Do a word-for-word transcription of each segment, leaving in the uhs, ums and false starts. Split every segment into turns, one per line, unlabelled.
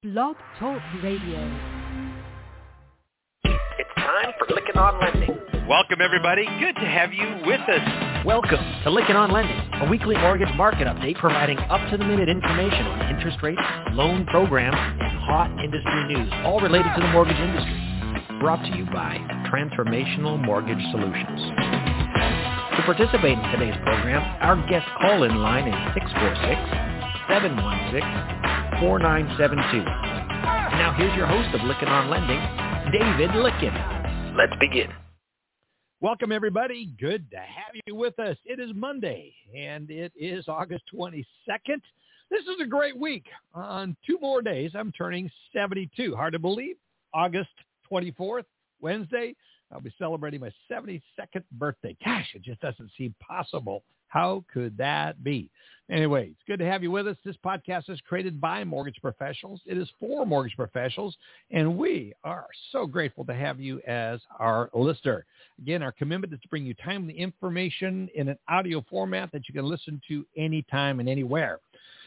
Blog Talk Radio.
It's time for Lykken on Lending. Welcome, everybody. Good to have you with us.
Welcome to Lykken on Lending, a weekly mortgage market update providing up-to-the-minute information on interest rates, loan programs, and hot industry news, all related to the mortgage industry. Brought to you by Transformational Mortgage Solutions. To participate in today's program, our guest call-in line is six four six, seven one six, four nine seven two. And now here's your host of Lykken on Lending, David Lykken.
Let's begin.
Welcome, everybody. Good to have you with us. It is Monday, and it is August twenty-second. This is a great week. On two more days, I'm turning seventy-two. Hard to believe. August twenty-fourth, Wednesday, I'll be celebrating my seventy-second birthday. Gosh, it just doesn't seem possible. How could that be? Anyway, it's good to have you with us. This podcast is created by mortgage professionals. It is for mortgage professionals, and we are so grateful to have you as our listener. Again, our commitment is to bring you timely information in an audio format that you can listen to anytime and anywhere.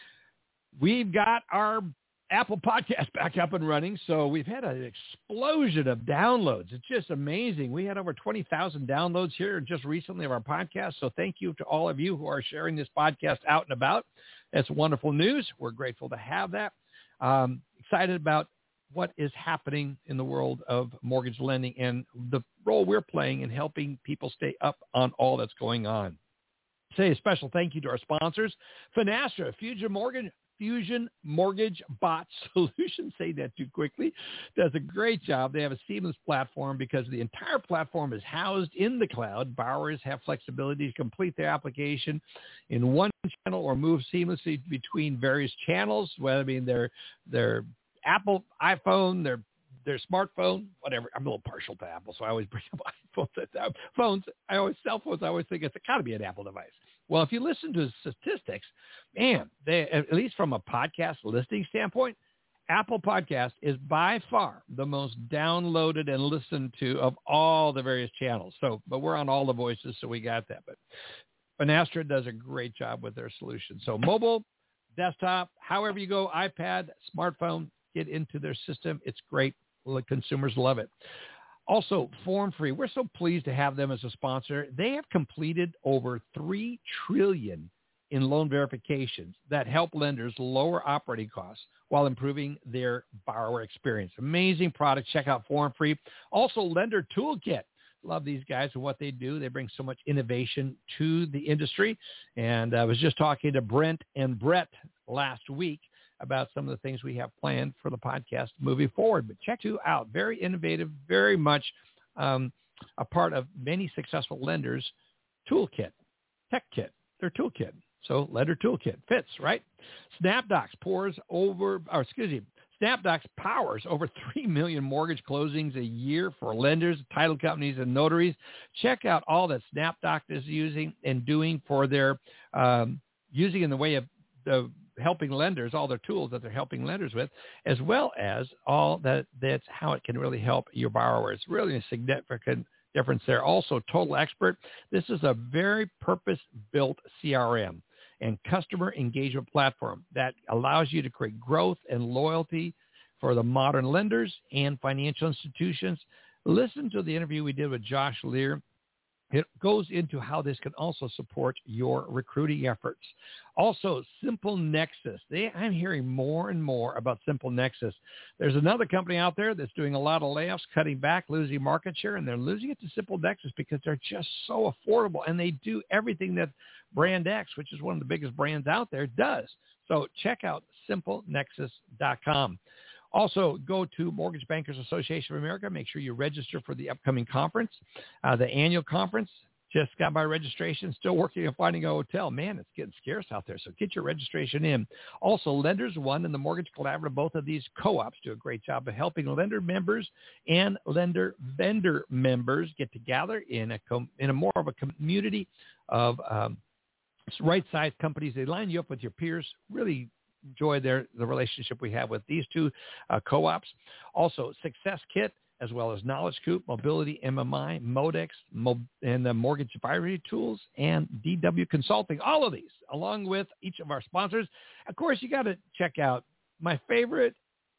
We've got our Apple Podcast back up and running, so we've had an explosion of downloads. It's just amazing. We had over twenty thousand downloads here just recently of our podcast, so thank you to all of you who are sharing this podcast out and about. That's wonderful news. We're grateful to have that. Um, excited about what is happening in the world of mortgage lending and the role we're playing in helping people stay up on all that's going on. Say a special thank you to our sponsors, Finastra, Fusion Mortgage, Fusion Mortgage Bot Solutions, say that too quickly, does a great job. They have a seamless platform because the entire platform is housed in the cloud. Borrowers have flexibility to complete their application in one channel or move seamlessly between various channels, whether it be their, their Apple iPhone, their their smartphone, whatever. I'm a little partial to Apple, so I always bring up iPhones. Phones, I always, cell phones, I always think it's got to be an Apple device. Well, if you listen to statistics, man, they, at least from a podcast listing standpoint, Apple Podcast is by far the most downloaded and listened to of all the various channels. So, but we're on all the voices, so we got that. But Finastra does a great job with their solution. So mobile, desktop, however you go, iPad, smartphone, get into their system. It's great. Consumers love it. Also, Form Free. We're so pleased to have them as a sponsor. They have completed over three trillion dollars in loan verifications that help lenders lower operating costs while improving their borrower experience. Amazing product. Check out Form Free. Also, Lender Toolkit. Love these guys and what they do. They bring so much innovation to the industry. And I was just talking to Brent and Brett last week about some of the things we have planned for the podcast moving forward. But check you out. Very innovative, very much um, a part of many successful lenders' toolkit, tech kit, their toolkit. So Lender Toolkit fits, right? SnapDocs pours over, or excuse me, SnapDocs powers over three million mortgage closings a year for lenders, title companies, and notaries. Check out all that SnapDocs is using and doing for their, um, using in the way of the helping lenders, all their tools that they're helping lenders with, as well as all that, that's how it can really help your borrowers. Really a significant difference there. Also, Total Expert. This is a very purpose-built C R M and customer engagement platform that allows you to create growth and loyalty for the modern lenders and financial institutions. Listen to the interview we did with Josh Lear. It goes into how this can also support your recruiting efforts. Also, Simple Nexus. They, I'm hearing more and more about Simple Nexus. There's another company out there that's doing a lot of layoffs, cutting back, losing market share, and they're losing it to Simple Nexus because they're just so affordable, and they do everything that Brand X, which is one of the biggest brands out there, does. So check out simple nexus dot com. Also, go to Mortgage Bankers Association of America. Make sure you register for the upcoming conference. Uh, the annual conference, just got my registration. Still working on finding a hotel. Man, it's getting scarce out there, so get your registration in. Also, Lenders One and the Mortgage Collaborative, both of these co-ops do a great job of helping lender members and lender vendor members get together in a, com- in a more of a community of um, right-sized companies. They line you up with your peers, really enjoy their the relationship we have with these two uh, co-ops. Also, Success Kit, as well as Knowledge Coop, Mobility M M I, Modex, Mo- and the Mortgage Advisory Tools, and D W Consulting. All of these, along with each of our sponsors. Of course, you got to check out my favorite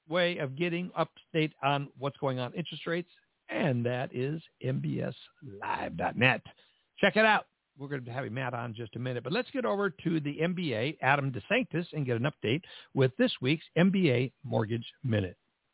way of getting up to date on what's going on interest rates, and that is M B S live dot net. Check it out. We're going to have Matt on in just a minute, but let's get over to the M B A, Adam DeSanctis, and get an update with this week's M B A Mortgage Minute.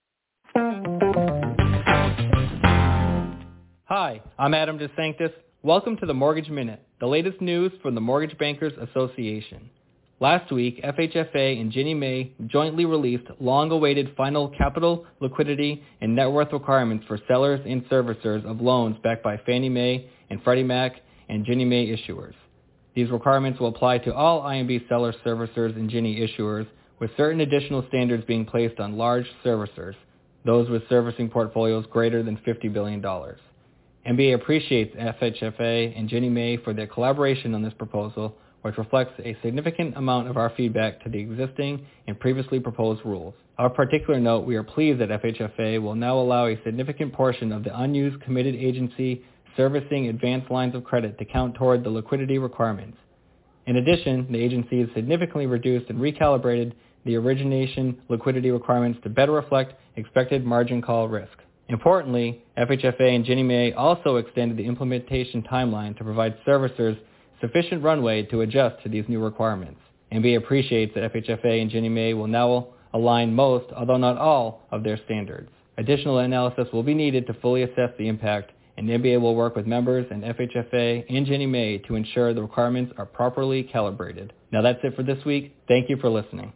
Hi, I'm Adam DeSanctis. Welcome to the Mortgage Minute, the latest news from the Mortgage Bankers Association. Last week, F H F A and Ginnie Mae jointly released long-awaited final capital, liquidity, and net worth requirements for sellers and servicers of loans backed by Fannie Mae and Freddie Mac and Ginnie Mae issuers. These requirements will apply to all I M B seller servicers and Ginnie issuers, with certain additional standards being placed on large servicers, those with servicing portfolios greater than fifty billion dollars. M B A appreciates F H F A and Ginnie Mae for their collaboration on this proposal, which reflects a significant amount of our feedback to the existing and previously proposed rules. Of particular note, we are pleased that F H F A will now allow a significant portion of the unused committed agency servicing advanced lines of credit to count toward the liquidity requirements. In addition, the agency has significantly reduced and recalibrated the origination liquidity requirements to better reflect expected margin call risk. Importantly, F H F A and Ginnie Mae also extended the implementation timeline to provide servicers sufficient runway to adjust to these new requirements. M B A appreciates that F H F A and Ginnie Mae will now align most, although not all, of their standards. Additional analysis will be needed to fully assess the impact, and M B A will work with members and F H F A and Ginnie Mae to ensure the requirements are properly calibrated. Now that's it for this week. Thank you for listening.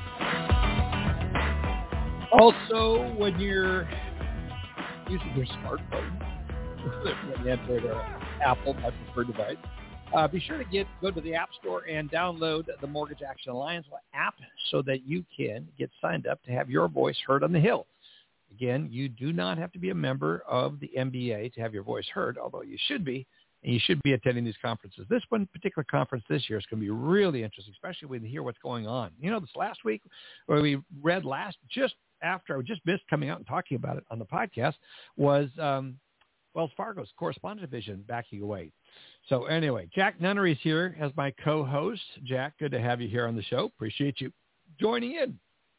Also, when you're using your smartphone, Android or Apple, my preferred device, uh, be sure to get go to the App Store and download the Mortgage Action Alliance app so that you can get signed up to have your voice heard on the Hill. Again, you do not have to be a member of the M B A to have your voice heard, although you should be, and you should be attending these conferences. This one particular conference this year is going to be really interesting, especially when you hear what's going on. You know, this last week, where we read last, just after, I just missed coming out and talking about it on the podcast, was um, Wells Fargo's correspondent division backing away. So anyway, Jack Nunnery's here as my co-host. Jack, good to have you here on the show. Appreciate you joining in.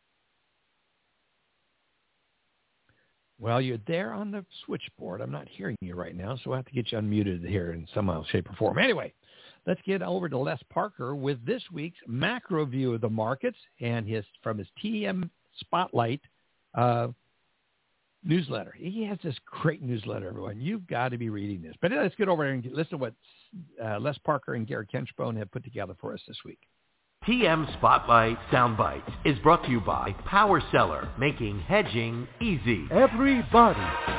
Well, you're there on the switchboard. I'm not hearing you right now, so we'll have to get you unmuted here in some way, shape, or form. Anyway, let's get over to Les Parker with this week's macro view of the markets and his from his T M Spotlight uh, newsletter. He has this great newsletter, everyone. You've got to be reading this. But let's get over and listen to what uh, Les Parker and Gary Kenchbone have put together for us this week.
T M Spotlight Soundbites is brought to you by Power Seller, making hedging easy.
Everybody,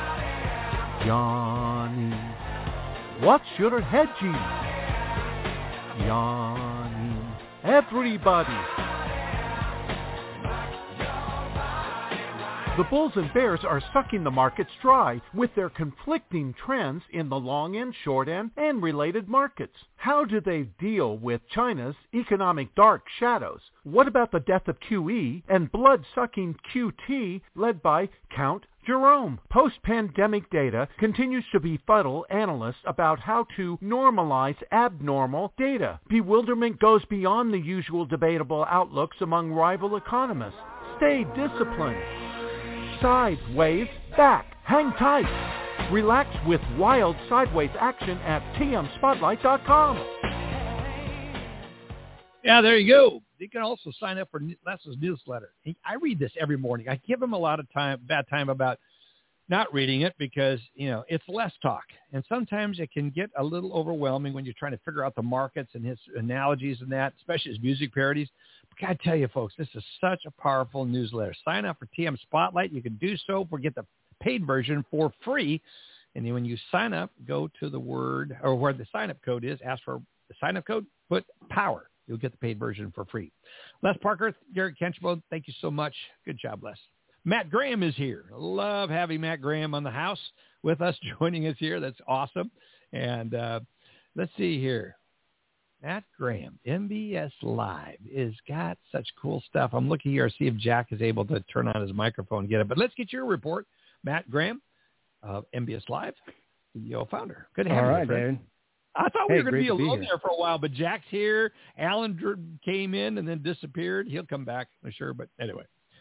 Johnny, what's your hedging? Johnny, everybody. The bulls and bears are sucking the markets dry with their conflicting trends in the long end, short end, and related markets. How do they deal with China's economic dark shadows? What about the death of Q E and blood-sucking Q T led by Count Jerome? Post-pandemic data continues to befuddle analysts about how to normalize abnormal data. Bewilderment goes beyond the usual debatable outlooks among rival economists. Stay disciplined. Sideways back. Hang tight. Relax with wild sideways action at T M spotlight dot com.
Yeah, there you go. You can also sign up for Les's newsletter. I read this every morning. I give him a lot of time, bad time about not reading it because, you know, it's less talk. And sometimes it can get a little overwhelming when you're trying to figure out the markets and his analogies and that, especially his music parodies. But God, tell you, folks, this is such a powerful newsletter. Sign up for T M Spotlight. You can do so or get the paid version for free. And then when you sign up, go to the word or where the sign-up code is, ask for the sign-up code, put power. You'll get the paid version for free. Les Parker, Gary Kenchbone, thank you so much. Good job, Les. Matt Graham is here. Love having Matt Graham on the house with us, joining us here. That's awesome. And uh, let's see here. Matt Graham, M B S Live, is got such cool stuff. I'm looking here to see if Jack is able to turn on his microphone and get it. But let's get your report, Matt Graham of M B S Live, C E O founder. Good to have
All
you,
right,
friend.
Darren.
I thought
Hey,
we were going to be
great to be
alone
here.
there for a while, but Jack's here. Alan Dr- came in and then disappeared. He'll come back, I'm sure. But anyway,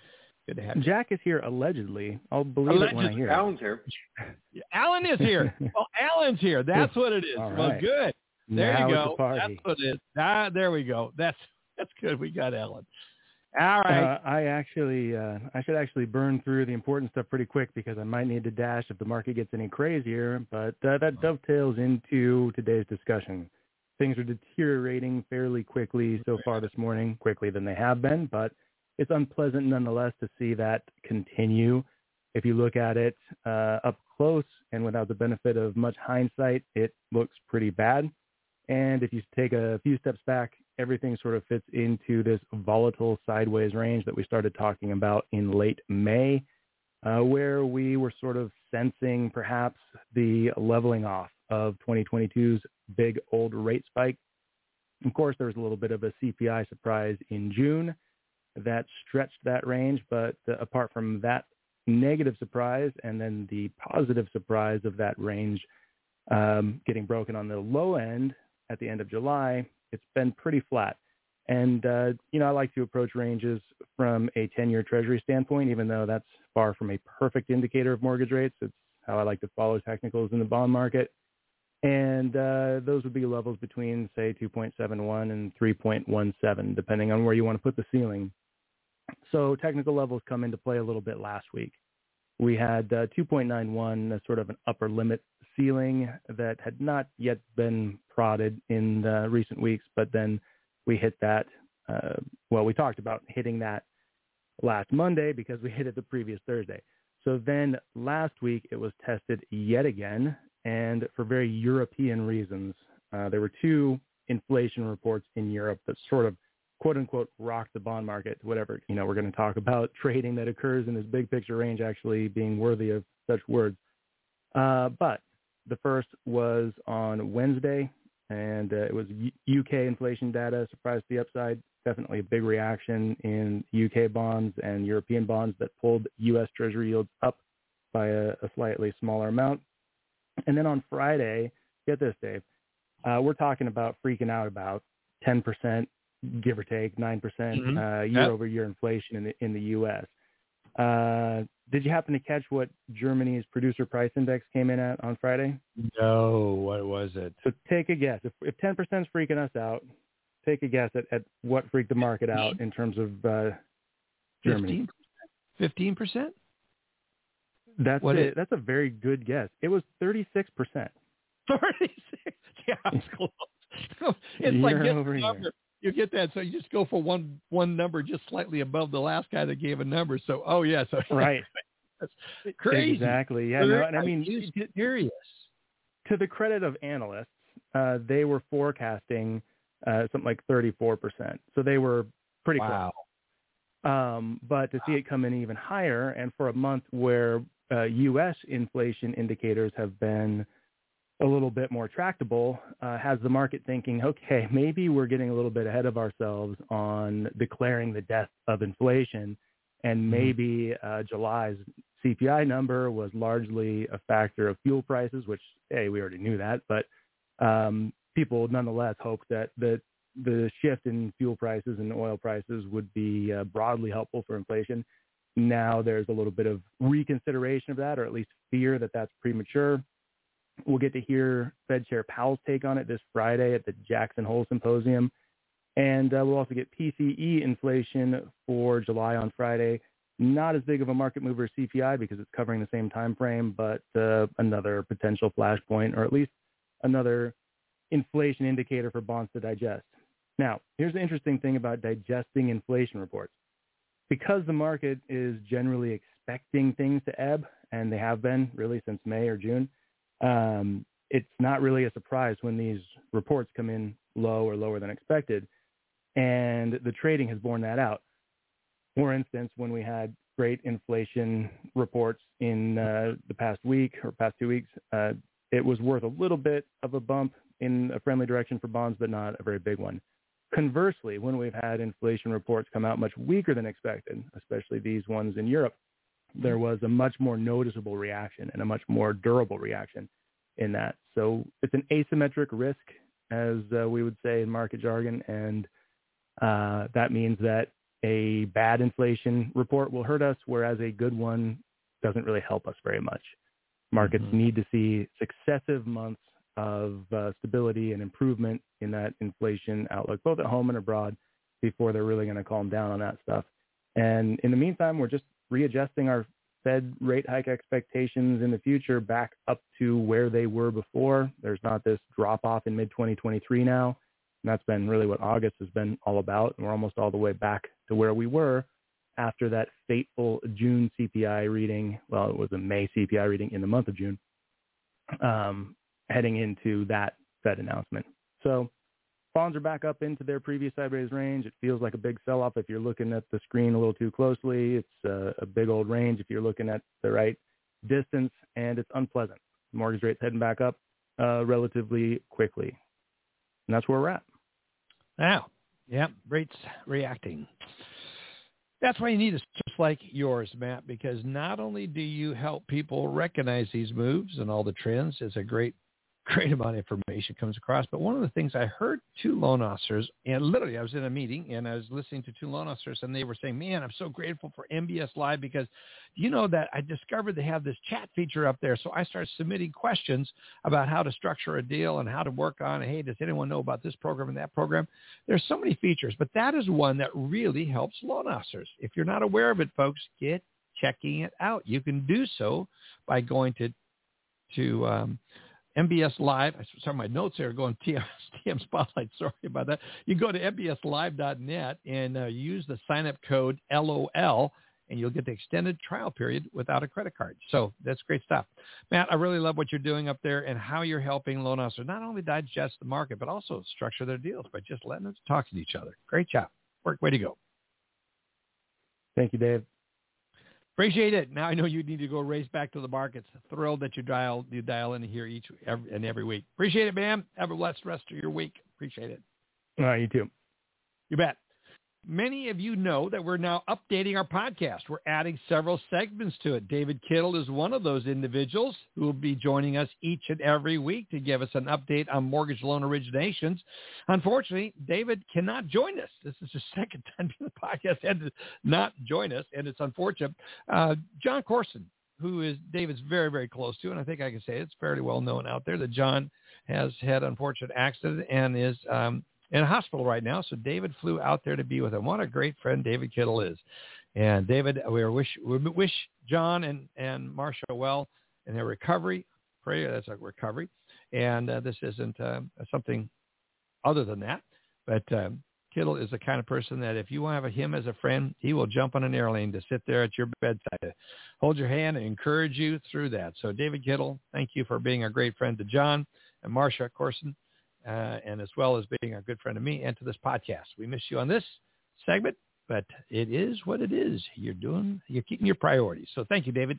Good to have you.
Jack is here allegedly. I'll believe
Alleged.
it when I hear
Alan's here.
Alan is here. Well, Alan's here. That's what it is.
All
Well,
right.
good. There
Now
you
it's
go.
a party.
That's what it is. Ah, there we go. That's that's good. We got Alan. All right.
Uh, I actually, uh, I should actually burn through the important stuff pretty quick because I might need to dash if the market gets any crazier. But uh, that dovetails into today's discussion. Things are deteriorating fairly quickly so far this morning, quickly than they have been, but it's unpleasant nonetheless to see that continue. If you look at it uh, up close and without the benefit of much hindsight, it looks pretty bad. And if you take a few steps back, everything sort of fits into this volatile sideways range that we started talking about in late May, uh, where we were sort of sensing perhaps the leveling off of twenty twenty-two's big old rate spike. Of course, there was a little bit of a C P I surprise in June that stretched that range, but uh, apart from that negative surprise and then the positive surprise of that range um, getting broken on the low end at the end of July, it's been pretty flat. And, uh, you know, I like to approach ranges from a ten-year Treasury standpoint, even though that's far from a perfect indicator of mortgage rates. It's how I like to follow technicals in the bond market. And uh, those would be levels between, say, two point seven one and three point one seven, depending on where you want to put the ceiling. So technical levels come into play a little bit last week. We had uh, two point nine one, a sort of an upper limit ceiling that had not yet been prodded in the recent weeks, but then we hit that. Uh, well, we talked about hitting that last Monday because we hit it the previous Thursday. So then last week it was tested yet again, and for very European reasons. Uh, there were two inflation reports in Europe that sort of quote unquote rock the bond market, whatever, you know, we're going to talk about trading that occurs in this big picture range actually being worthy of such words. Uh, but the first was on Wednesday, and uh, it was U- UK inflation data, surprised the upside, definitely a big reaction in U K bonds and European bonds that pulled U S Treasury yields up by a, a slightly smaller amount. And then on Friday, get this, Dave, uh, we're talking about freaking out about ten percent, give or take nine percent
Mm-hmm.
uh, year-over-year inflation in the in the U S. Uh, did you happen to catch what Germany's producer price index came in at on Friday?
No, what was it?
So take a guess. If, if ten percent is freaking us out, take a guess at, at what freaked the market out in terms of uh, Germany.
fifteen percent?
That's
What
it.
it-
That's a very good guess. It was thirty-six percent.
thirty-six. Yeah, it's close. It's like
Year
get
over
the
year.
number. You get that, so you just go for one one number just slightly above the last guy that gave a number. So, oh yeah, so
Right.
that's crazy.
Exactly. Yeah. No, and I mean,
Are serious.
to the credit of analysts, uh, they were forecasting uh, something like thirty-four percent. So they were pretty
Wow.
close. Um, but to see it come in even higher, and for a month where uh, U S inflation indicators have been a little bit more tractable, uh, has the market thinking, okay, maybe we're getting a little bit ahead of ourselves on declaring the death of inflation, and maybe uh, July's C P I number was largely a factor of fuel prices, which, hey, we already knew that, but um, people nonetheless hoped that the, the shift in fuel prices and oil prices would be uh, broadly helpful for inflation. Now there's a little bit of reconsideration of that, or at least fear that that's premature. We'll get to hear Fed Chair Powell's take on it this Friday at the Jackson Hole Symposium. And uh, we'll also get P C E inflation for July on Friday. Not as big of a market mover as C P I because it's covering the same time frame, but uh, another potential flashpoint, or at least another inflation indicator for bonds to digest. Now, here's the interesting thing about digesting inflation reports. Because the market is generally expecting things to ebb, and they have been really since May or June, um, it's not really a surprise when these reports come in low or lower than expected. And the trading has borne that out. For instance, when we had great inflation reports in uh, the past week or past two weeks, uh, it was worth a little bit of a bump in a friendly direction for bonds, but not a very big one. Conversely, when we've had inflation reports come out much weaker than expected, especially these ones in Europe, there was a much more noticeable reaction and a much more durable reaction in that. So it's an asymmetric risk, as uh, we would say in market jargon, and uh, that means that a bad inflation report will hurt us, whereas a good one doesn't really help us very much. Markets mm-hmm. need to see successive months of uh, stability and improvement in that inflation outlook, both at home and abroad, before they're really going to calm down on that stuff. And in the meantime, we're just readjusting our Fed rate hike expectations in the future back up to where they were before. There's not this drop off in mid twenty twenty-three now. And that's been really what August has been all about. And we're almost all the way back to where we were after that fateful June C P I reading. Well, it was a May C P I reading in the month of June, um, heading into that Fed announcement. So bonds are back up into their previous sideways range. It feels like a big sell-off if you're looking at the screen a little too closely. It's a, a big old range if you're looking at the right distance, and it's unpleasant. Mortgage rates heading back up uh, relatively quickly. And that's where we're at.
Now, yeah, rates reacting. That's why you need a just like yours, Matt, because not only do you help people recognize these moves and all the trends, it's a great great amount of information comes across. But one of the things I heard two loan officers, and literally I was in a meeting and I was listening to two loan officers, and they were saying, man, I'm so grateful for M B S Live because you know that I discovered they have this chat feature up there. So I started submitting questions about how to structure a deal and how to work on it. Hey, does anyone know about this program and that program? There's so many features, but that is one that really helps loan officers. If you're not aware of it, folks, get checking it out. You can do so by going to, to, um, M B S Live. I sorry, my notes here are going T M Spotlight. Sorry about that. You go to M B S live dot net and uh, use the sign-up code L O L, and you'll get the extended trial period without a credit card. So that's great stuff. Matt, I really love what you're doing up there and how you're helping loan officers not only digest the market, but also structure their deals by just letting them talk to each other. Great job. Work. Way to go.
Thank you, Dave.
Appreciate it. Now I know you need to go race back to the markets. Thrilled that you dial you dial in here each every, and every week. Appreciate it, man. Have a blessed rest of your week. Appreciate it.
All right, you too.
You bet. Many of you know that we're now updating our podcast. We're adding several segments to it. David Kittle is one of those individuals who will be joining us each and every week to give us an update on mortgage loan originations. Unfortunately, David cannot join us. This is the second time the podcast had to not join us, and it's unfortunate. Uh, John Corson, who is David's very, very close to, and I think I can say it's fairly well known out there that John has had an unfortunate accident and is um, in a hospital right now. So David flew out there to be with him. What a great friend David Kittle is. And David, we wish we wish John and, and Marcia well in their recovery. Pray that's a recovery. And uh, this isn't uh, something other than that. But um, Kittle is the kind of person that if you have him as a friend, he will jump on an airplane to sit there at your bedside, to hold your hand and encourage you through that. So David Kittle, thank you for being a great friend to John and Marcia Corson. Uh, and as well as being a good friend of me and to this podcast. We miss you on this segment, but it is what it is. You're doing, you're keeping your priorities. So thank you, David.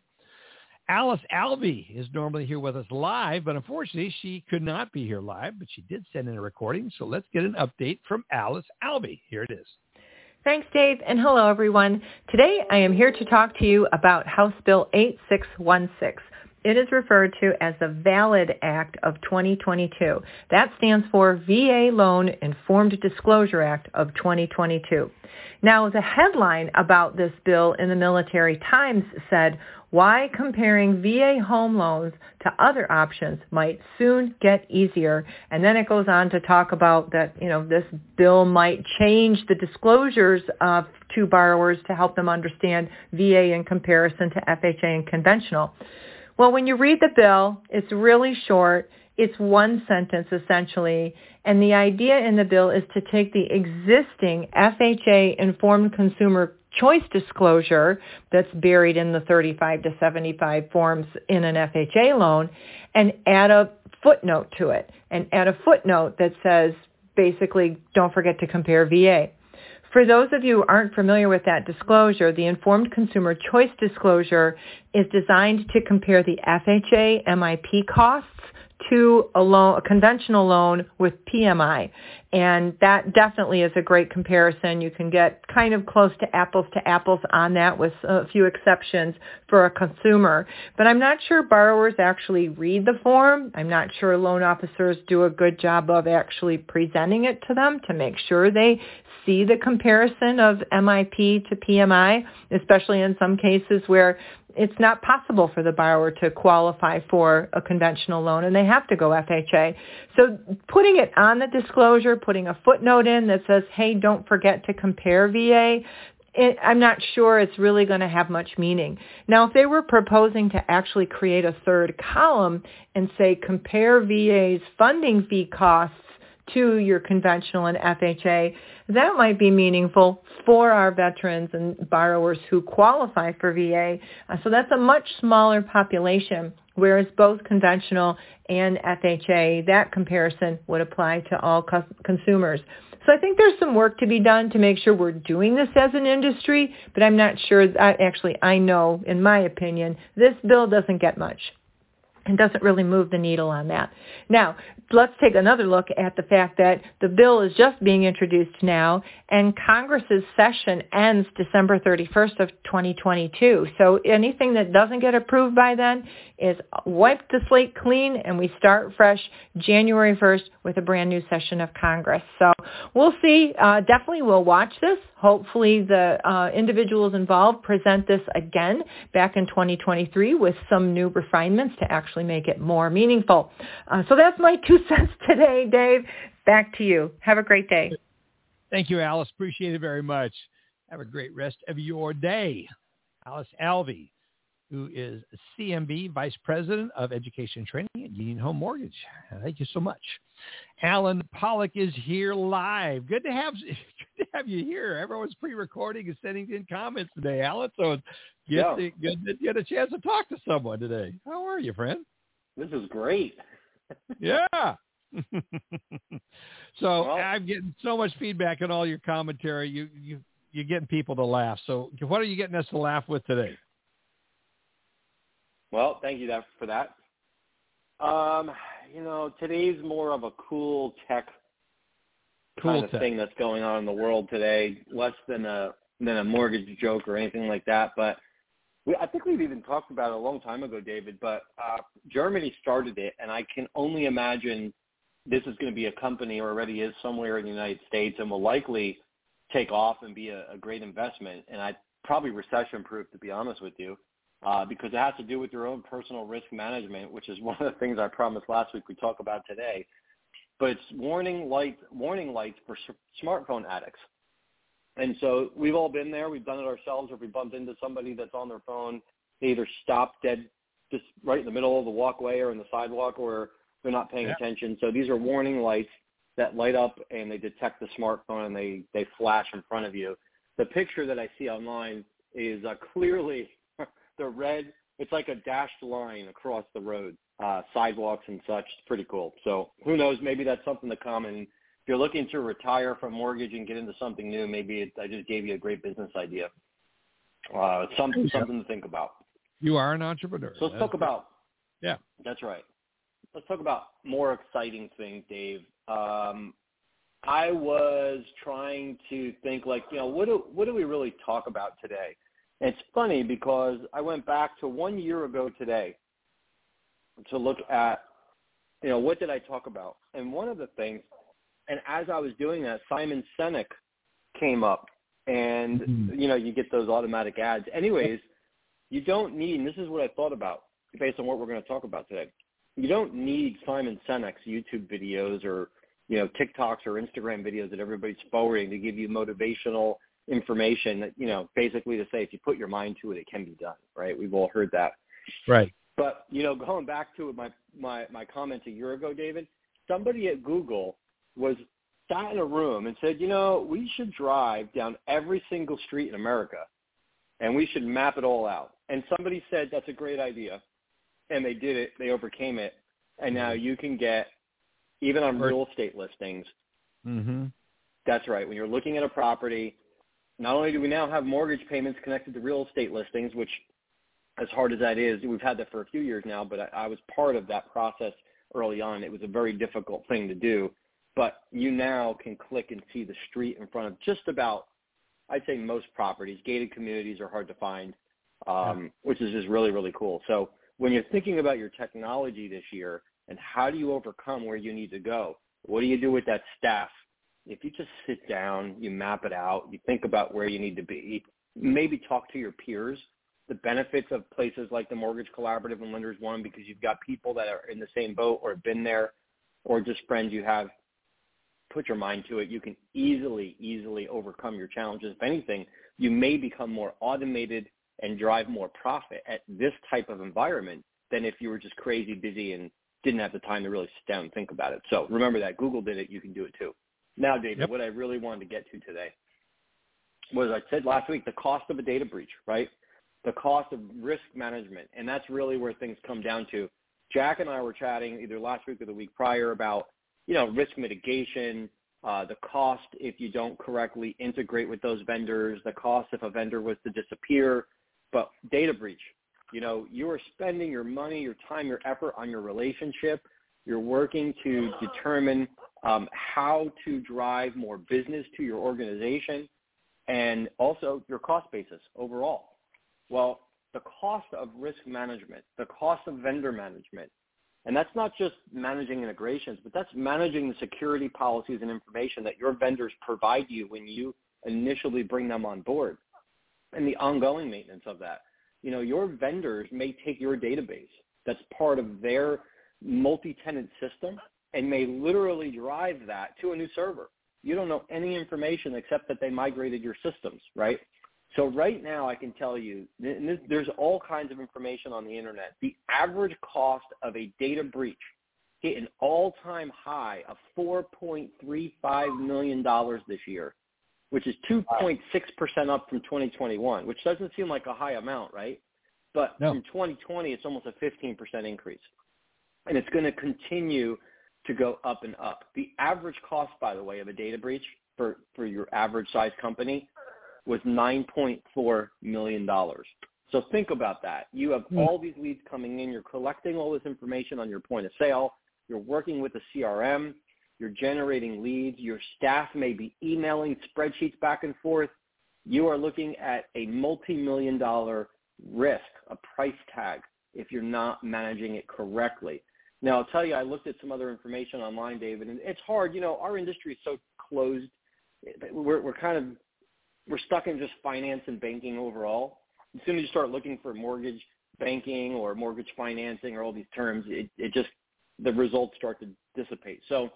Alice Albee is normally here with us live, but unfortunately she could not be here live, but she did send in a recording. So let's get an update from Alice Albee. Here it is.
Thanks, Dave, and hello, everyone. Today I am here to talk to you about House Bill eight six one six. It is referred to as the VALID Act of twenty twenty-two. That stands for V A Loan Informed Disclosure Act of twenty twenty-two. Now, the headline about this bill in the Military Times said, why comparing V A home loans to other options might soon get easier. And then it goes on to talk about that, you know, this bill might change the disclosures uh, to borrowers to help them understand V A in comparison to F H A and conventional. Well, when you read the bill, it's really short. It's one sentence, essentially. And the idea in the bill is to take the existing F H A Informed Consumer Choice disclosure that's buried in the thirty-five to seventy-five forms in an F H A loan and add a footnote to it, and add a footnote that says, basically, don't forget to compare V A. For those of you who aren't familiar with that disclosure, the Informed Consumer Choice disclosure is designed to compare the F H A M I P costs to a loan, a conventional loan with P M I. And that definitely is a great comparison. You can get kind of close to apples to apples on that with a few exceptions for a consumer. But I'm not sure borrowers actually read the form. I'm not sure loan officers do a good job of actually presenting it to them to make sure they see the comparison of M I P to P M I, especially in some cases where it's not possible for the borrower to qualify for a conventional loan and they have to go F H A. So putting it on the disclosure, putting a footnote in that says, hey, don't forget to compare V A, it, I'm not sure it's really going to have much meaning. Now, if they were proposing to actually create a third column and say compare V A's funding fee costs to your conventional and F H A, that might be meaningful for our veterans and borrowers who qualify for V A. Uh, so that's a much smaller population, whereas both conventional and F H A, that comparison would apply to all co- consumers. So I think there's some work to be done to make sure we're doing this as an industry, but I'm not sure. That, actually, I know, in my opinion, this bill doesn't get much. And doesn't really move the needle on that. Now, let's take another look at the fact that the bill is just being introduced now, and Congress's session ends December thirty-first of twenty twenty-two. So anything that doesn't get approved by then is wipe the slate clean, and we start fresh January first with a brand new session of Congress. So we'll see. Uh, definitely we'll watch this. Hopefully the uh, individuals involved present this again back in twenty twenty-three with some new refinements to actually make it more meaningful. Uh, so that's my two cents today, Dave. Back to you. Have a great day.
Thank you, Alice. Appreciate it very much. Have a great rest of your day. Alice Alvey, who is C M B, Vice President of Education Training at Union Home Mortgage. Thank you so much. Alan Pollock is here live. Good to have good to have you here. Everyone's pre-recording and sending in comments today, Alan. So it's good,
yeah.
to, good to get a chance to talk to someone today. How are you, friend?
This is great.
Yeah. So
well,
I'm getting so much feedback on all your commentary. You you you're getting people to laugh. So what are you getting us to laugh with today?
Well, thank you for that. Um, you know, today's more of a cool tech
cool
kind of
tech.
thing that's going on in the world today, less than a than a mortgage joke or anything like that. But we, I think we've even talked about it a long time ago, David. But uh, Germany started it, and I can only imagine this is going to be a company, or already is somewhere in the United States, and will likely take off and be a, a great investment. And I probably recession-proof, to be honest with you. Uh, because it has to do with your own personal risk management, which is one of the things I promised last week we talk about today. But it's warning lights, warning lights for s- smartphone addicts. And so we've all been there. We've done it ourselves, or if we bumped into somebody that's on their phone, they either stop dead just right in the middle of the walkway or in the sidewalk, or they're not paying
yeah.
attention. So these are warning lights that light up, and they detect the smartphone, and they, they flash in front of you. The picture that I see online is uh, clearly – the red, it's like a dashed line across the road, uh, sidewalks and such. It's pretty cool. So who knows, maybe that's something to come. And if you're looking to retire from mortgage and get into something new, maybe it, I just gave you a great business idea. Uh, it's something, something to think about.
You are an entrepreneur.
So let's
that's
talk
great.
about,
yeah,
that's right. Let's talk about more exciting things, Dave. Um, I was trying to think like, you know, what do, what do we really talk about today? It's funny because I went back to one year ago today to look at, you know, what did I talk about? And one of the things, and as I was doing that, Simon Sinek came up, and, mm-hmm. you know, you get those automatic ads. Anyways, you don't need, and this is what I thought about based on what we're going to talk about today. You don't need Simon Sinek's YouTube videos or, you know, TikToks or Instagram videos that everybody's forwarding to give you motivational information that, you know, basically to say if you put your mind to it, it can be done, right? We've all heard that.
Right.
But, you know, going back to my, my, my comments a year ago, David, somebody at Google was sat in a room and said, you know, we should drive down every single street in America and we should map it all out. And somebody said, that's a great idea. And they did it. They overcame it. And now you can get, even on real estate listings,
mm-hmm.
that's right. When you're looking at a property, not only do we now have mortgage payments connected to real estate listings, which as hard as that is, we've had that for a few years now, but I, I was part of that process early on. It was a very difficult thing to do. But you now can click and see the street in front of just about, I'd say, most properties. Gated communities are hard to find, um, yeah. which is just really, really cool. So when you're thinking about your technology this year and how do you overcome where you need to go, what do you do with that staff? If you just sit down, you map it out, you think about where you need to be, maybe talk to your peers, the benefits of places like the Mortgage Collaborative and Lenders One, because you've got people that are in the same boat or have been there, or just friends you have. Put your mind to it. You can easily, easily overcome your challenges. If anything, you may become more automated and drive more profit at this type of environment than if you were just crazy busy and didn't have the time to really sit down and think about it. So remember that Google did it. You can do it too. Now, David, yep. what I really wanted to get to today was, I said last week, the cost of a data breach, right? The cost of risk management. And that's really where things come down to. Jack and I were chatting either last week or the week prior about, you know, risk mitigation, uh, the cost if you don't correctly integrate with those vendors, the cost if a vendor was to disappear, but data breach. You know, you are spending your money, your time, your effort on your relationship. You're working to determine um, how to drive more business to your organization and also your cost basis overall. Well, the cost of risk management, the cost of vendor management, and that's not just managing integrations, but that's managing the security policies and information that your vendors provide you when you initially bring them on board and the ongoing maintenance of that. You know, your vendors may take your database that's part of their multi-tenant system and may literally drive that to a new server. You don't know any information except that they migrated your systems, right? So right now I can tell you, and this, there's all kinds of information on the internet. The average cost of a data breach hit an all-time high of four point three five million dollars this year, which is two point six percent up from twenty twenty-one, which doesn't seem like a high amount, right? But no. From twenty twenty, it's almost a fifteen percent increase. And it's going to continue to go up and up. The average cost, by the way, of a data breach for, for your average size company was nine point four million dollars. So think about that. You have mm. all these leads coming in. You're collecting all this information on your point of sale. You're working with a C R M. You're generating leads. Your staff may be emailing spreadsheets back and forth. You are looking at a multi-million dollar risk, a price tag, if you're not managing it correctly. Now, I'll tell you, I looked at some other information online, David, and it's hard. You know, our industry is so closed. We're, we're kind of we're stuck in just finance and banking overall. As soon as you start looking for mortgage banking or mortgage financing or all these terms, it, it just the results start to dissipate. So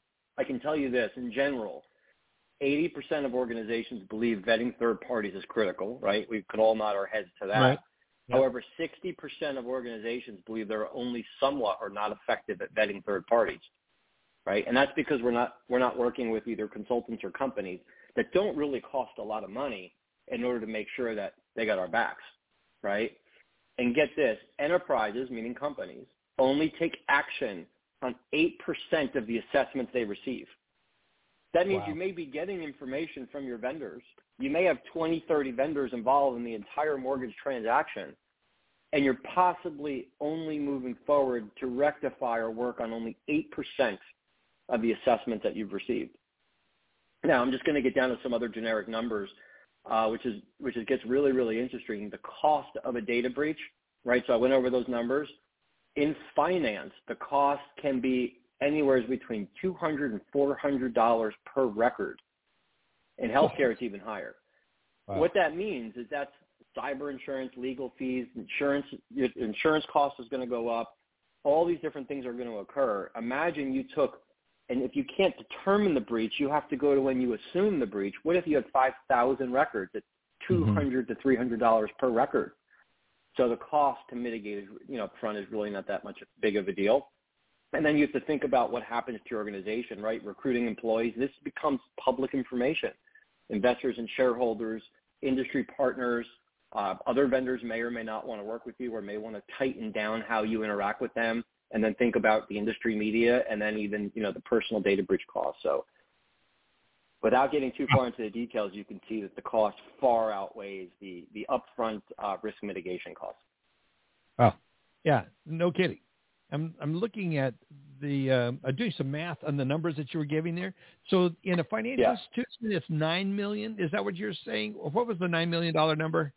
I can tell you this, in general, eighty percent of organizations believe vetting third parties is critical, right? We could all nod our heads to that. Right. Yep. However, sixty percent of organizations believe they're only somewhat or not effective at vetting third parties, right? And that's because we're not we're not working with either consultants or companies that don't really cost a lot of money in order to make sure that they got our backs, right? And get this, enterprises, meaning companies, only take action on eight percent of the assessments they receive. That means wow. you may be getting information from your vendors. You may have twenty, thirty vendors involved in the entire mortgage transaction, and you're possibly only moving forward to rectify or work on only eight percent of the assessments that you've received. Now, I'm just going to get down to some other generic numbers, uh, which is which is, gets really, really interesting. The cost of a data breach, right? So I went over those numbers. In finance, the cost can be anywhere between two hundred dollars and four hundred dollars per record. In healthcare, it's even higher. Wow. What that means is that's cyber insurance, legal fees, insurance, insurance cost is going to go up. All these different things are going to occur. Imagine you took, and if you can't determine the breach, you have to go to when you assume the breach. What if you had five thousand records at two hundred dollars to three hundred dollars per record? So the cost to mitigate, you know, up front is really not that much big of a deal. And then you have to think about what happens to your organization, right? Recruiting employees. This becomes public information. Investors and shareholders, industry partners, uh, other vendors may or may not want to work with you or may want to tighten down how you interact with them, and then think about the industry media and then even, you know, the personal data breach costs. So without getting too far into the details, you can see that the cost far outweighs the, the upfront uh, risk mitigation costs.
Oh, yeah, no kidding. I'm I'm looking at the um, uh, doing some math on the numbers that you were giving there. So in a financial
yeah.
institution, it's nine million. Is that what you're saying? Or what was the nine million dollar number?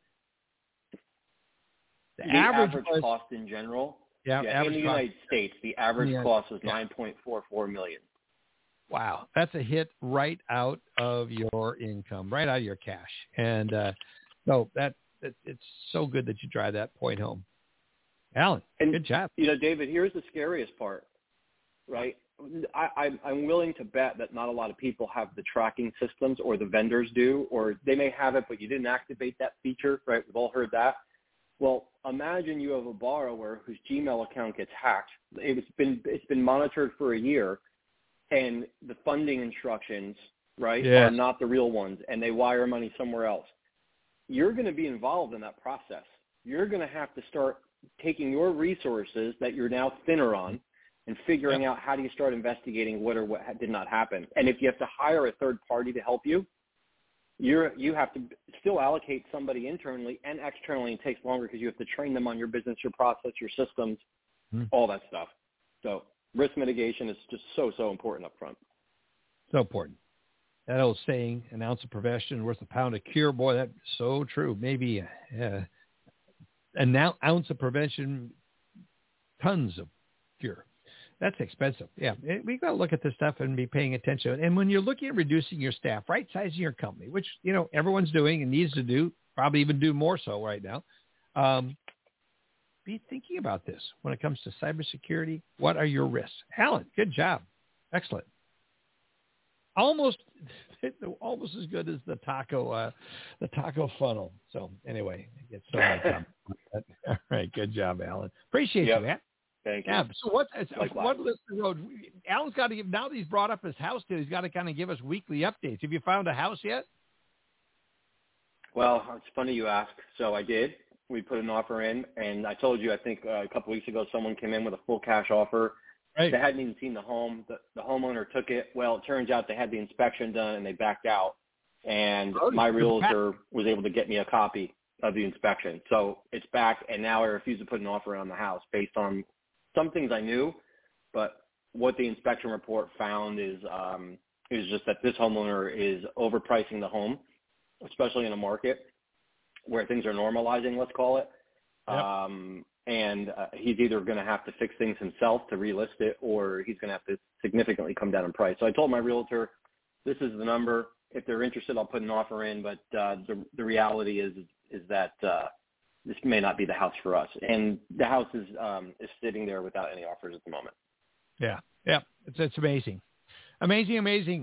The, the average, average was, cost in general.
Yeah,
yeah in the
cost.
United States, the average
yeah.
cost was
yeah.
nine point four four million.
Wow, that's a hit right out of your income, right out of your cash, and uh, so that, that it's so good that you drive that point home. Alan,
and,
good job.
You know, David, here's the scariest part, right? I, I, I'm willing to bet that not a lot of people have the tracking systems, or the vendors do, or they may have it, but you didn't activate that feature, right? We've all heard that. Well, imagine you have a borrower whose Gmail account gets hacked. It's been it's been monitored for a year, and the funding instructions, right,
yeah.
are not the real ones, and they wire money somewhere else. You're going to be involved in that process. You're going to have to start taking your resources that you're now thinner on and figuring yep. out how do you start investigating what or what did not happen. And if you have to hire a third party to help you, you're, you have to still allocate somebody internally and externally. It takes longer because you have to train them on your business, your process, your systems, mm. all that stuff. So risk mitigation is just so, so important up front.
So important. That old saying, an ounce of prevention worth a pound of cure. Boy, that's so true. Maybe uh, an ounce of prevention, tons of cure. That's expensive. Yeah, we got to look at this stuff and be paying attention. And when you're looking at reducing your staff, right-sizing your company, which, you know, everyone's doing and needs to do, probably even do more so right now, um, be thinking about this when it comes to cybersecurity. What are your risks? Alan, good job. Excellent. Almost, almost as good as the taco, uh, the taco funnel. So anyway, I get so much time. All right, good job, Alan. Appreciate
yep.
you, man.
Thank you.
Yeah. So what?
Like
what list of road? Alan's got to give. Now that he's brought up his house, deal, he's got to kind of give us weekly updates. Have you found a house yet?
Well, it's funny you ask. So I did. We put an offer in, and I told you I think uh, a couple weeks ago someone came in with a full cash offer.
Right.
They hadn't even seen the home. The, the homeowner took it. Well, it turns out they had the inspection done and they backed out. And oh, my realtor was able to get me a copy of the inspection. So it's back, and now I refuse to put an offer on the house based on some things I knew, but what the inspection report found is um, is just that this homeowner is overpricing the home, especially in a market where things are normalizing, let's call it. Yep. Um, and uh, he's either going to have to fix things himself to relist it, or he's going to have to significantly come down in price. So I told my realtor, this is the number. If they're interested, I'll put an offer in. But uh, the, the reality is is that uh, this may not be the house for us. And the house is um, is sitting there without any offers at the moment.
Yeah, yeah, it's it's amazing, amazing, amazing.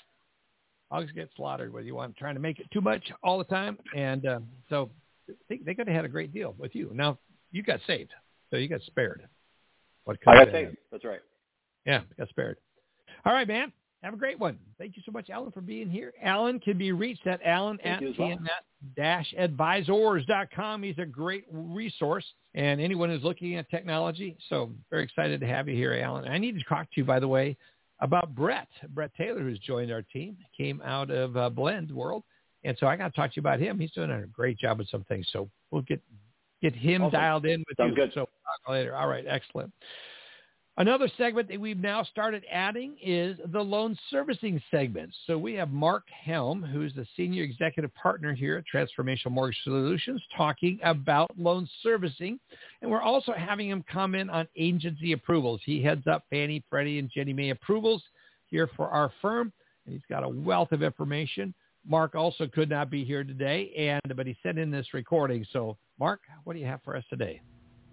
Hogs get slaughtered whether you want trying to make it too much all the time, and uh, so they they could have had a great deal with you. Now you got saved, so you got spared. What
I got saved. That's right.
Yeah, got spared. All right, man. Have a great one. Thank you so much, Alan, for being here. Alan can be reached at alan at t n net dash advisors dot com. He's a great resource, and anyone who's looking at technology. So very excited to have you here, Alan. I need to talk to you, by the way, about Brett. Brett Taylor, who's joined our team, came out of uh, Blend World. And so I got to talk to you about him. He's doing a great job with some things. So we'll get get him awesome. dialed in with
Sounds
you.
Good.
So talk later. All right, excellent. Another segment that we've now started adding is the loan servicing segment. So we have Mark Helm, who's the senior executive partner here at Transformational Mortgage Solutions, talking about loan servicing. And we're also having him comment on agency approvals. He heads up Fannie, Freddie, and Ginnie Mae approvals here for our firm, and he's got a wealth of information. Mark also could not be here today, and but he sent in this recording. So, Mark, what do you have for us today?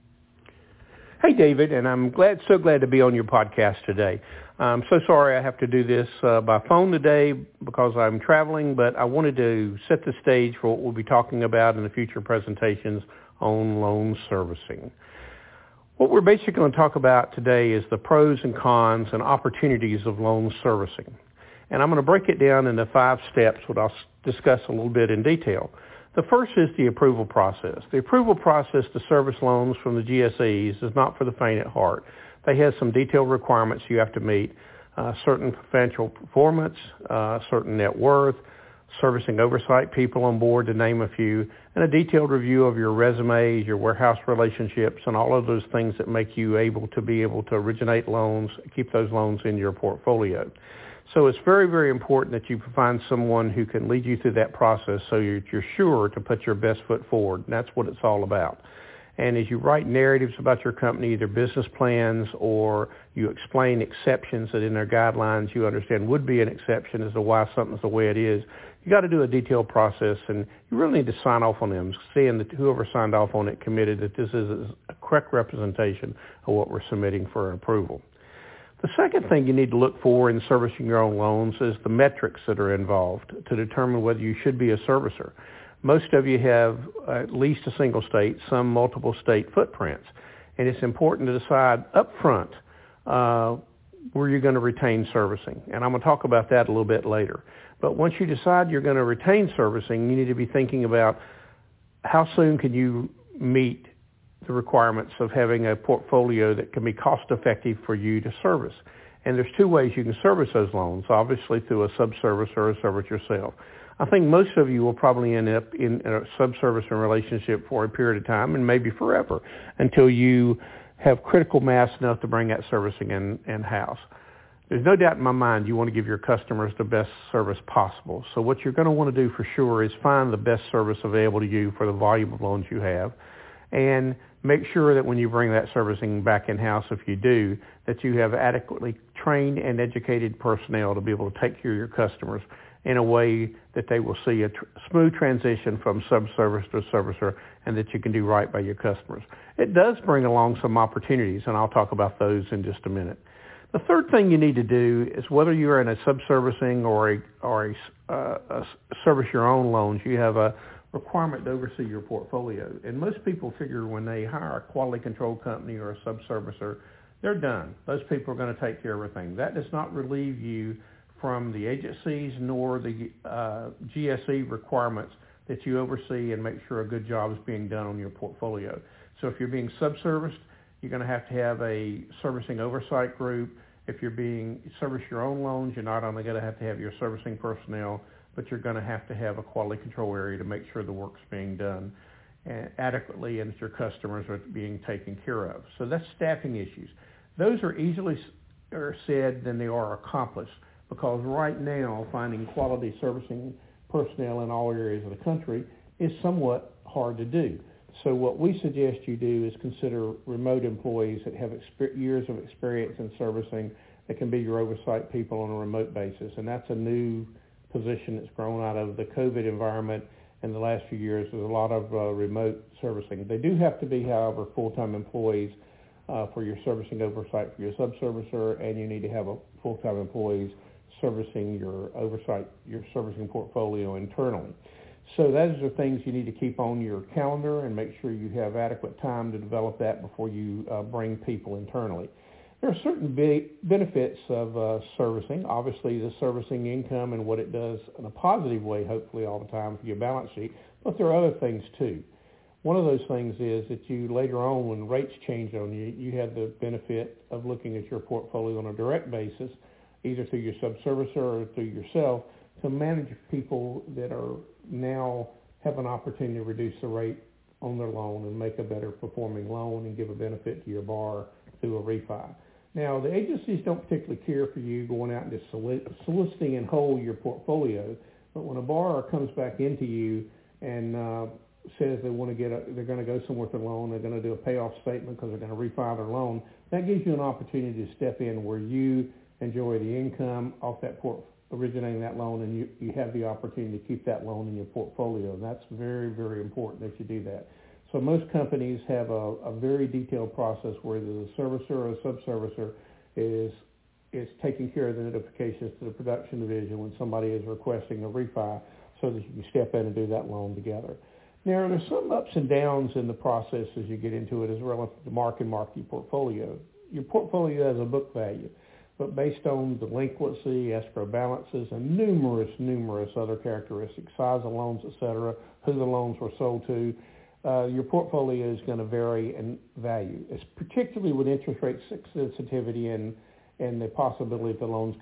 Hey, David, and I'm glad, so glad to be on your podcast today. I'm so sorry I have to do this uh, by phone today because I'm traveling, but I wanted to set the stage for what we'll be talking about in the future presentations on loan servicing. What we're basically going to talk about today is the pros and cons and opportunities of loan servicing. And I'm going to break it down into five steps, which I'll discuss a little bit in detail. The first is the approval process. The approval process to service loans from the G S Es is not for the faint at heart. They have some detailed requirements you have to meet, uh, certain financial performance, uh, certain net worth, servicing oversight people on board, to name a few, and a detailed review of your resumes, your warehouse relationships, and all of those things that make you able to be able to originate loans, keep those loans in your portfolio. So it's very, very important that you find someone who can lead you through that process so you're, you're sure to put your best foot forward, and that's what it's all about. And as you write narratives about your company, either business plans or you explain exceptions that in their guidelines you understand would be an exception as to why something's the way it is, you got to do a detailed process, and you really need to sign off on them, seeing that whoever signed off on it committed that this is a correct representation of what we're submitting for approval. The second thing you need to look for in servicing your own loans is the metrics that are involved to determine whether you should be a servicer. Most of you have at least a single state, some multiple state footprints, and it's important to decide up front uh, where you're going to retain servicing. And I'm going to talk about that a little bit later. But once you decide you're going to retain servicing, you need to be thinking about how soon can you meet the requirements of having a portfolio that can be cost-effective for you to service. And there's two ways you can service those loans, obviously through a subservicer or a service yourself. I think most of you will probably end up in a subservicing relationship for a period of time and maybe forever until you have critical mass enough to bring that servicing in, in-house. There's no doubt in my mind you want to give your customers the best service possible. So what you're going to want to do for sure is find the best service available to you for the volume of loans you have, and make sure that when you bring that servicing back in-house, if you do, that you have adequately trained and educated personnel to be able to take care of your customers in a way that they will see a tr- smooth transition from subservicer to servicer, and that you can do right by your customers. It does bring along some opportunities, and I'll talk about those in just a minute. The third thing you need to do is, whether you're in a subservicing or a, or a, uh, a service your own loans, you have a requirement to oversee your portfolio. And most people figure when they hire a quality control company or a subservicer, they're done. Those people are going to take care of everything. That does not relieve you from the agencies nor the uh, G S E requirements that you oversee and make sure a good job is being done on your portfolio. So if you're being subserviced, you're going to have to have a servicing oversight group. If you're being service your own loans, you're not only going to have to have your servicing personnel, but you're going to have to have a quality control area to make sure the work's being done adequately and that your customers are being taken care of. So that's staffing issues. Those are easily said than they are accomplished, because right now finding quality servicing personnel in all areas of the country is somewhat hard to do. So what we suggest you do is consider remote employees that have exper- years of experience in servicing that can be your oversight people on a remote basis. And that's a new position that's grown out of the COVID environment in the last few years. There's a lot of uh, remote servicing. They do have to be, however, full-time employees uh, for your servicing oversight for your subservicer, and you need to have a full-time employees servicing your oversight, your servicing portfolio internally. So those are things you need to keep on your calendar and make sure you have adequate time to develop that before you uh, bring people internally. There are certain be- benefits of uh, servicing. Obviously, the servicing income and what it does in a positive way, hopefully all the time, for your balance sheet. But there are other things too. One of those things is that you later on, when rates change on you, you have the benefit of looking at your portfolio on a direct basis, either through your subservicer or through yourself, to manage people that are now have an opportunity to reduce the rate on their loan and make a better performing loan and give a benefit to your borrower through a refi. Now, the agencies don't particularly care for you going out and just soliciting in whole your portfolio, but when a borrower comes back into you and uh, says they want to get a, they're going to go somewhere with their loan, they're going to do a payoff statement because they're going to refi their loan, that gives you an opportunity to step in where you enjoy the income off that port, originating that loan, and you, you have the opportunity to keep that loan in your portfolio. And that's very, very important that you do that. So most companies have a, a very detailed process where the servicer or a subservicer is is taking care of the notifications to the production division when somebody is requesting a refi, so that you can step in and do that loan together. Now, there's some ups and downs in the process as you get into it as relative to mark and mark your portfolio. Your portfolio has a book value, but based on delinquency, escrow balances, and numerous, numerous other characteristics, size of loans, et cetera, who the loans were sold to, uh, your portfolio is going to vary in value. It's particularly with interest rate sensitivity and, and the possibility that the loans could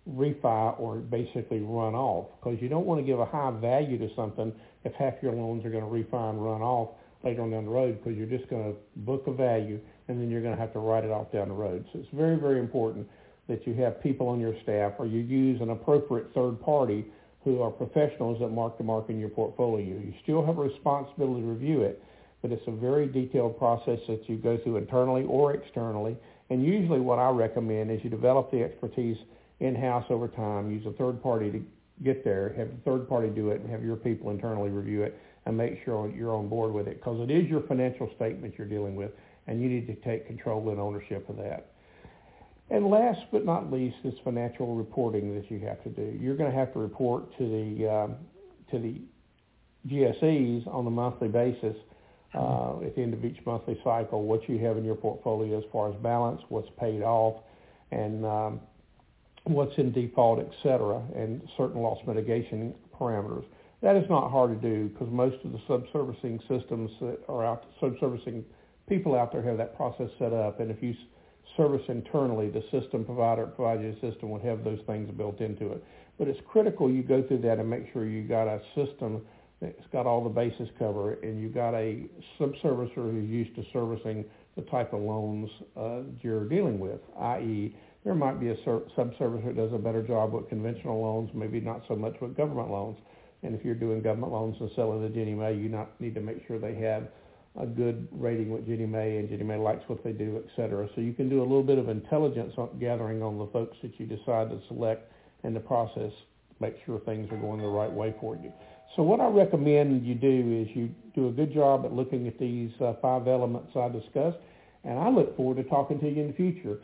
refi or basically run off, because you don't want to give a high value to something if half your loans are going to refi and run off later on down the road, because you're just going to book a value and then you're going to have to write it off down the road. So it's very, very important that you have people on your staff, or you use an appropriate third party who are professionals that mark to market in your portfolio. You still have a responsibility to review it, but it's a very detailed process that you go through internally or externally. And usually what I recommend is you develop the expertise in-house over time, use a third party to get there, have the third party do it, and have your people internally review it and make sure you're on board with it, because it is your financial statement you're dealing with, and you need to take control and ownership of that. And last but not least is financial reporting that you have to do. You're going to have to report to the um, to the G S Es on a monthly basis uh, at the end of each monthly cycle what you have in your portfolio as far as balance, what's paid off, and um, what's in default, et cetera, and certain loss mitigation parameters. That is not hard to do, because most of the subservicing systems that are out, subservicing people out there have that process set up. And if you service internally, the system provider provides you a system would have those things built into it. But it's critical you go through that and make sure you got a system that's got all the bases covered, and you got a subservicer who's used to servicing the type of loans uh, you're dealing with, that is, there might be a subservicer that does a better job with conventional loans, maybe not so much with government loans. And if you're doing government loans and selling to Ginnie Mae, you not need to make sure they have a good rating with Ginnie Mae, and Ginnie Mae likes what they do, et cetera. So you can do a little bit of intelligence on gathering on the folks that you decide to select in the process, make sure things are going the right way for you. So what I recommend you do is you do a good job at looking at these uh, five elements I discussed, and I look forward to talking to you in the future.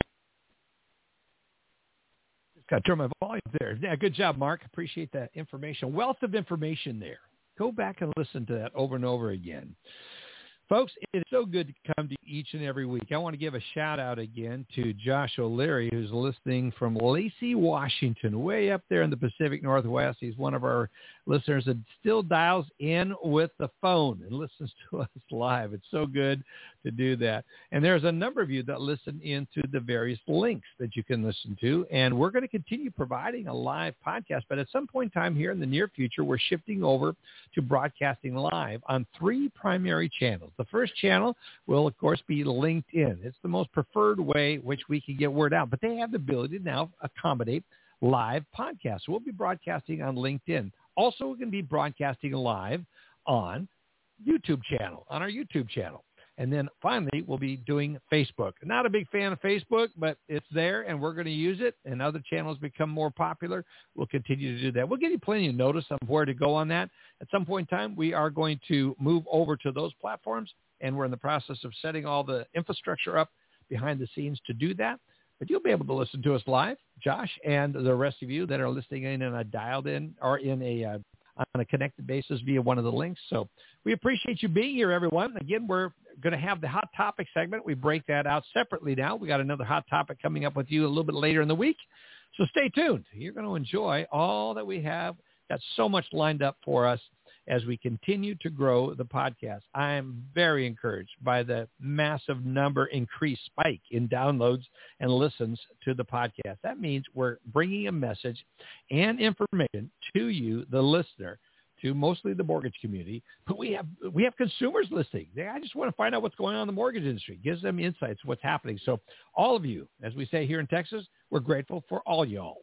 Got to turn my volume there. Yeah, good job, Mark. Appreciate that information. Wealth of information there. Go back and listen to that over and over again. Folks, it's so good to come to each and every week. I want to give a shout-out again to Josh O'Leary, who's listening from Lacey, Washington, way up there in the Pacific Northwest. He's one of our listeners that still dials in with the phone and listens to us live. It's so good to do that. And there's a number of you that listen into the various links that you can listen to, and we're going to continue providing a live podcast. But at some point in time here in the near future, we're shifting over to broadcasting live on three primary channels. The first channel will, of course, be LinkedIn. It's the most preferred way which we can get word out, but they have the ability to now accommodate live podcasts. So we'll be broadcasting on LinkedIn. Also, we're going to be broadcasting live on YouTube channel, on our YouTube channel. And then finally, we'll be doing Facebook. Not a big fan of Facebook, but it's there, and we're going to use it. And other channels become more popular, we'll continue to do that. We'll give you plenty of notice on where to go on that. At some point in time, we are going to move over to those platforms, and we're in the process of setting all the infrastructure up behind the scenes to do that. But you'll be able to listen to us live, Josh, and the rest of you that are listening in and a dialed in or in a uh, on a connected basis via one of the links. So we appreciate you being here, everyone. Again, we're going to have the Hot Topic segment. We break that out separately now. We got another Hot Topic coming up with you a little bit later in the week. So stay tuned. You're going to enjoy all that we have. Got so much lined up for us as we continue to grow the podcast. I am very encouraged by the massive number increased spike in downloads and listens to the podcast. That means we're bringing a message and information to you, the listener, to mostly the mortgage community, but we have we have consumers listening. They, I just want to find out what's going on in the mortgage industry. Gives them insights what's happening. So all of you, as we say here in Texas, we're grateful for all y'all.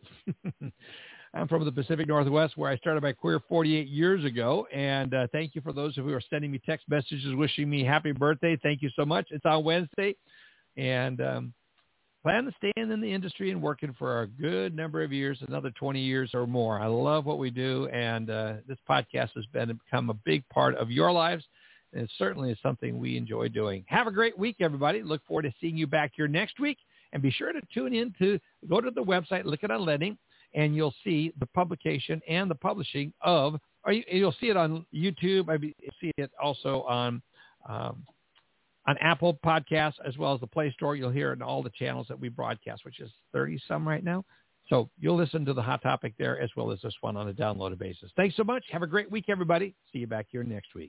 I'm from the Pacific Northwest, where I started my career forty-eight years ago, and uh, thank you for those who are sending me text messages wishing me happy birthday. Thank you so much. It's on Wednesday, and um, plan to stay in the industry and working for a good number of years, another twenty years or more. I love what we do, and uh, this podcast has been become a big part of your lives, and it certainly is something we enjoy doing. Have a great week, everybody. Look forward to seeing you back here next week, and be sure to tune in to go to the website, Look It on Lending, and you'll see the publication and the publishing of, or you, you'll see it on YouTube. I mean, you'll see it also on um, on Apple Podcasts, as well as the Play Store. You'll hear it in all the channels that we broadcast, which is thirty some right now. So you'll listen to the Hot Topic there, as well as this one on a downloaded basis. Thanks so much. Have a great week, everybody. See you back here next week.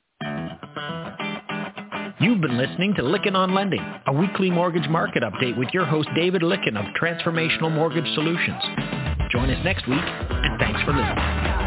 You've been listening to Lykken on Lending, a weekly mortgage market update with your host, David Lykken of Transformational Mortgage Solutions. Join us next week, and thanks for listening.